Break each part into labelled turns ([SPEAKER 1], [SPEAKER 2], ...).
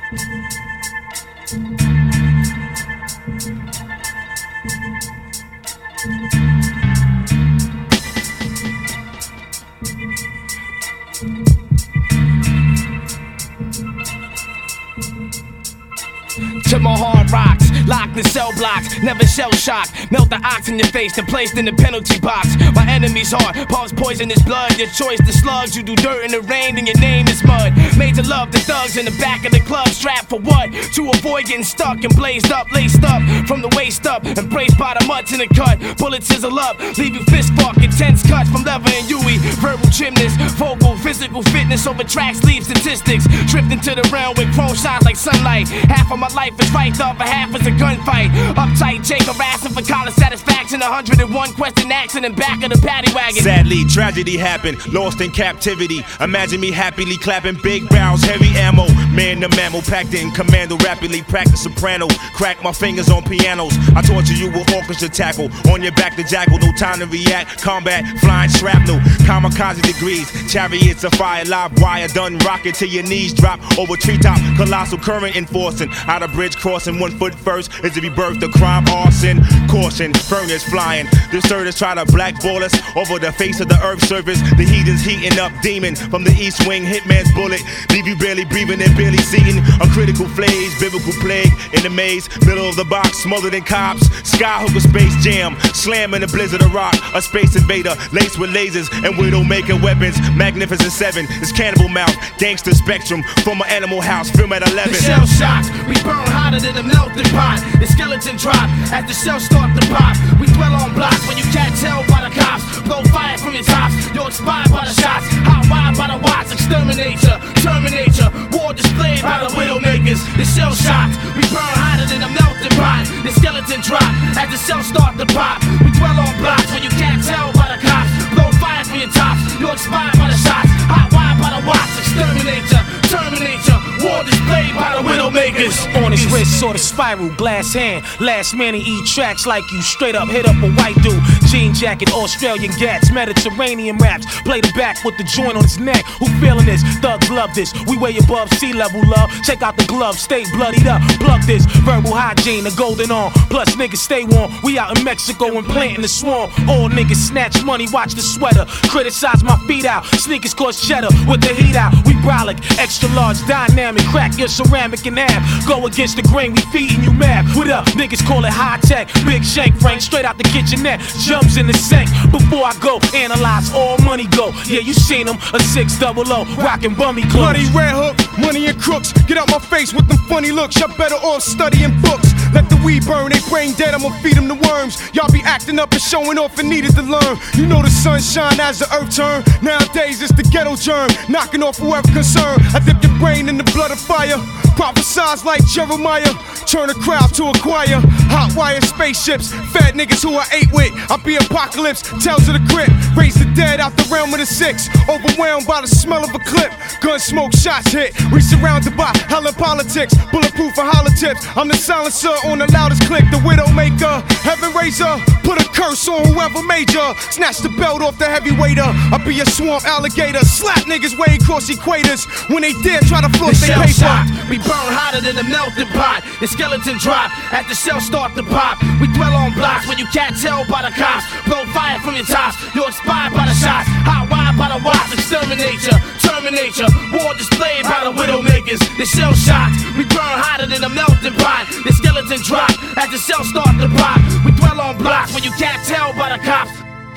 [SPEAKER 1] To my hard rocks, locked in cell blocks, never shell shocked. Melt the ox in your face and placed in the penalty box. My enemy's heart pumps poisonous blood. Your choice the slugs, you do dirt in the rain and your name is mud. Made to love the thugs in the back of the club. Strapped for what? To avoid getting stuck and blazed up, laced up from the waist up. Embraced by the mutts in the cut. Bullets sizzle up, leave you fist fuck. Intense cuts from leather and Yui. Verbal gymnast, vocal, physical fitness over tracks, leave statistics. Drifting to the realm with chrome shines like sunlight. Half of my life is right, the other half is a gunfight. Uptight Jake harassing for college satisfaction. 101 question accident back of the paddy wagon.
[SPEAKER 2] Sadly, tragedy happened, lost in captivity. Imagine me happily clapping big barrels, heavy ammo. Man, the mammal packed in commando, rapidly practice soprano. Crack my fingers on pianos. I torture you with orchestra tackle. On your back, the jackal, no time to react. Combat, flying shrapnel, kamikaze degrees. Chariots of fire, live wire, done rocket till your knees drop. Over treetop, colossal current enforcing. Out of bridge crossing, 1 foot first is to be birthed. The crime, arson, caution, furnace flying. Deserters try to blackball us over the face of the earth's surface. The heathens heating up, demon from the east wing. Hitman's bullet, leave you barely breathing and barely seeing. A critical phase, biblical plague in the maze. Middle of the box, smothered in cops. Skyhooker space jam, slam in the blizzard of rock. A space invader, laced with lasers and widowmaker weapons. Magnificent 7 is cannibal mouth. Gangster spectrum from an animal house, film at 11.
[SPEAKER 1] The shell shocked, we burn hotter than a melting pot. The skeleton drop as the shells start to pop. We dwell on blocks when you can't tell by the cops. Blow fire from your tops, you're expired by the shots. Hot wire by the watts, exterminator, terminator. War displayed by the widowmakers. The shell shocked, we burn hotter than a melting pot. The skeleton drop as the shells start to pop. We dwell on blocks when you can't tell by the cops. Blow fire from your tops, you're expired by the shots. Hot wire by the watts, exterminator, terminator. War displayed by the widowmakers.
[SPEAKER 3] On his wrist, sort of spiral, glass hand. Last man to eat tracks like you. Straight up hit up a white dude. Jean jacket, Australian gats, Mediterranean raps. Play the back with the joint on his neck. Who feeling this? Thugs love this. We way above sea level, love. Check out the gloves, stay bloodied up. Plug this. Verbal hygiene, the golden arm. Plus niggas stay warm. We out in Mexico and planting the swarm. All niggas snatch money, watch the sweater. Criticize my feet out. Sneakers cause cheddar with the heat out. We brolic, extra large, dynamic. Crack your ceramic in half. Go against the grain, we feeding you mad. What up? Niggas call it high tech. Big shank, Frank, straight out the kitchenette. Jumps in the sink. Before I go, analyze all money go. Yeah, you seen him, a 600, rockin' bummy clothes.
[SPEAKER 4] Bloody red hook, money and crooks. Get out my face with them funny looks. Y'all better off studying books. Let the weed burn, they brain dead, I'ma feed them the worms. Y'all be acting up and showing off and needed to learn. You know the sun shine as the earth turn. Nowadays it's the ghetto germ, knocking off whoever concerned. I dip your brain in the blood of fire. Prophesize like Jeremiah. Turn a crowd to a choir. Hot wire spaceships. Fat niggas who I ate with. I be apocalypse. Tales of the crypt. Raise the dead out the realm of the six. Overwhelmed by the smell of a clip. Gun smoke, shots hit. We surrounded by hella politics. Bulletproof for hollow tips. I'm the silencer on the loudest click. The widowmaker. Heaven raiser. Put a curse on whoever major. Snatch the belt off the heavyweighter. I be a swamp alligator. Slap niggas way across equators. When they dare try to floss their paper.
[SPEAKER 1] Shocked. We burn hotter than a melting pot. The skeleton drop as the shells start to pop. We dwell on blocks when you can't tell by the cops. Blow fire from your tops, you're expired by the shots. Hot wire by the watts, exterminator, terminator. War displayed by the widowmakers. The shell shocked, we burn hotter than a melting pot. The skeleton drop as the shells start to pop. We dwell on blocks when you can't tell by the cops.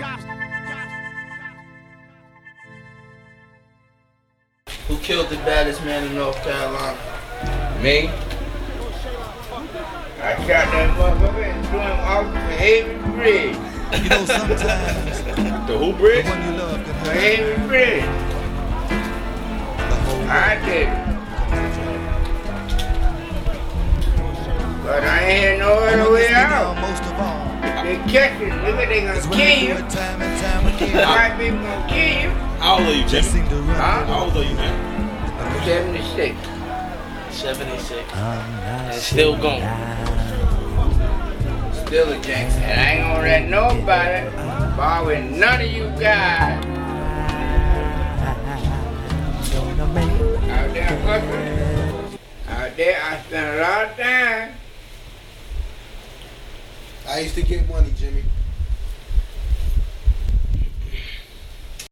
[SPEAKER 5] Who killed the baddest man in North Carolina?
[SPEAKER 6] Me? I shot that motherfucker and threw him off the Haven Bridge.
[SPEAKER 7] You know, sometimes
[SPEAKER 2] The who bridge?
[SPEAKER 7] the one you love can
[SPEAKER 6] The
[SPEAKER 7] have
[SPEAKER 6] Haven Bridge.
[SPEAKER 7] the whole
[SPEAKER 6] I did it. But I ain't no other way out.
[SPEAKER 7] Most of all,
[SPEAKER 6] They catch you, nigga, they
[SPEAKER 7] is
[SPEAKER 6] gonna
[SPEAKER 7] when
[SPEAKER 6] kill
[SPEAKER 7] you
[SPEAKER 6] you.
[SPEAKER 7] do it time and time again.
[SPEAKER 6] White people gonna kill you.
[SPEAKER 2] How old are you,
[SPEAKER 7] Just
[SPEAKER 2] Jimmy?
[SPEAKER 7] seem to run.
[SPEAKER 6] Huh?
[SPEAKER 2] How old are you, man?
[SPEAKER 6] 76.
[SPEAKER 1] 76. And still going.
[SPEAKER 6] Still a gangster. And I ain't gonna let nobody bar with none of you guys. Out there hustling. Out Out there, I spent a lot of time.
[SPEAKER 8] I used to get money, Jimmy.